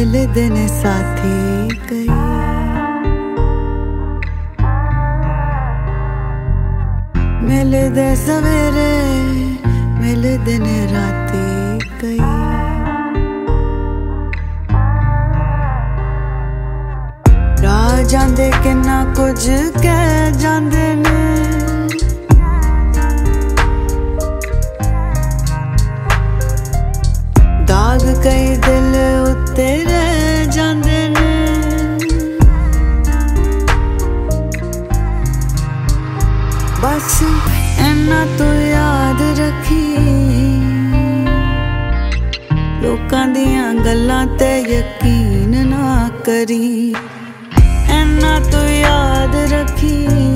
मिलदे ने साथी कई, मिलदे सवेरे मिलदे ने राती कई। राह जांदे किन्ना कुछ कह जांदे ने, दाग कई दिल उत्ते रह जांदे ने। बस इन्ना तो याद रखी, लोकां दियां गल्लां ते यकीन ना करी। इन्ना तो याद रखी,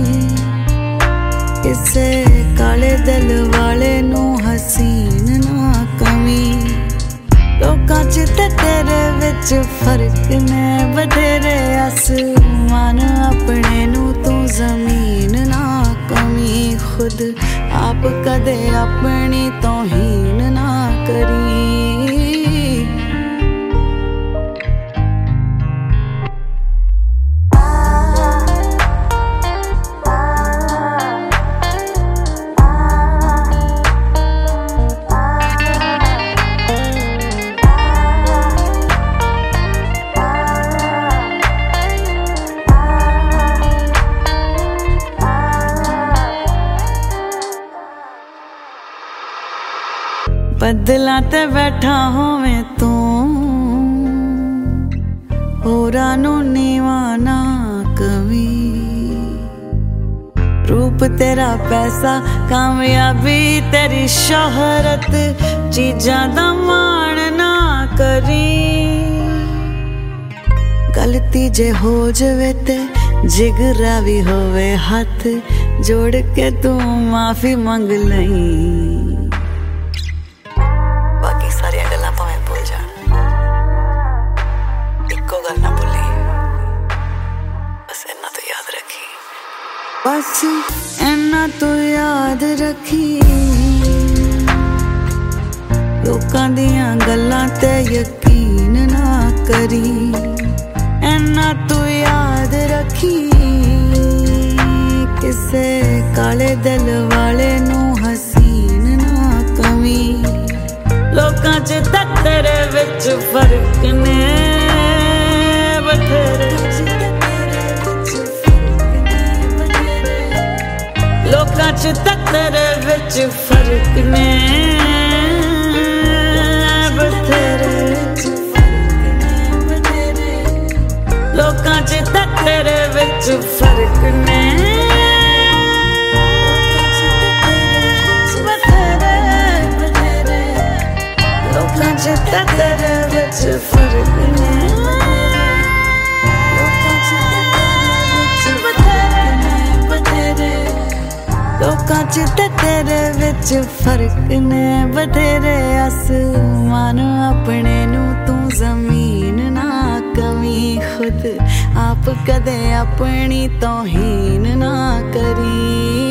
किसे काले दिल वाले नू हसीन ना कमी। लोकां च ते तेरे विच फर्क ने बथेरे, आसमान अपने नू तू जमीन ना कमी। खुद आप कदे अपनी तौहीन ना करी। बदला ते बैठा होवें तू, होरां नू नीवा ना कवी। रूप तेरा पैसा कामयाबी तेरी शोहरत, चीजां दा मान ना करी। गलती जे हो जावे ते जिगरा भी होवे, हाथ जोड़ के तू माफी मंग लई। बस इन्ना तो याद रखी, लोकां दियां गल्लां ते यकीन ना करी। इन्ना तो याद रखी, किसे काले दिल वाले नू हसीन ना कमी। लोकां च ते तेरे विच फर्क ने बथेरे, लोकां च ते तेरे विच फर्क ने बथेरे। लोकां च ते तेरे विच फर्क ने बथेरे। लोकां च ते तेरे विच फर्क ने। लोकां च ते तेरे विच फर्क ने बथेरे, आसमान अपने नू तू जमीन ना कमी। खुद आप कदे अपनी तौहीन ना करी।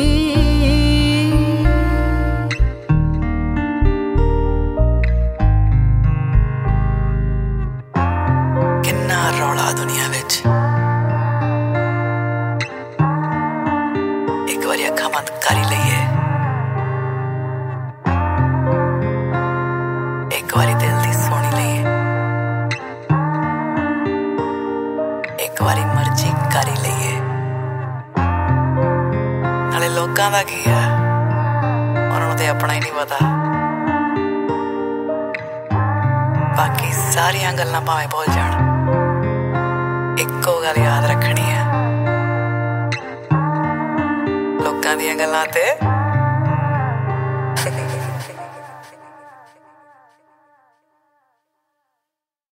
किन्ना रौला दुनिया विच, एक बारी अखां बंद कर ही लईए, एक बारी दिल दी सुनी लईए, एक बारी मर्जी कर ही लईए। नाले लोकां दा की है, उन्हां नूं ते अपना ही नहीं पता। बाकी सारियां गल्लां भावें भुल जाण, इक्को गल याद रखनी है, लोकां दियां गल्लां ते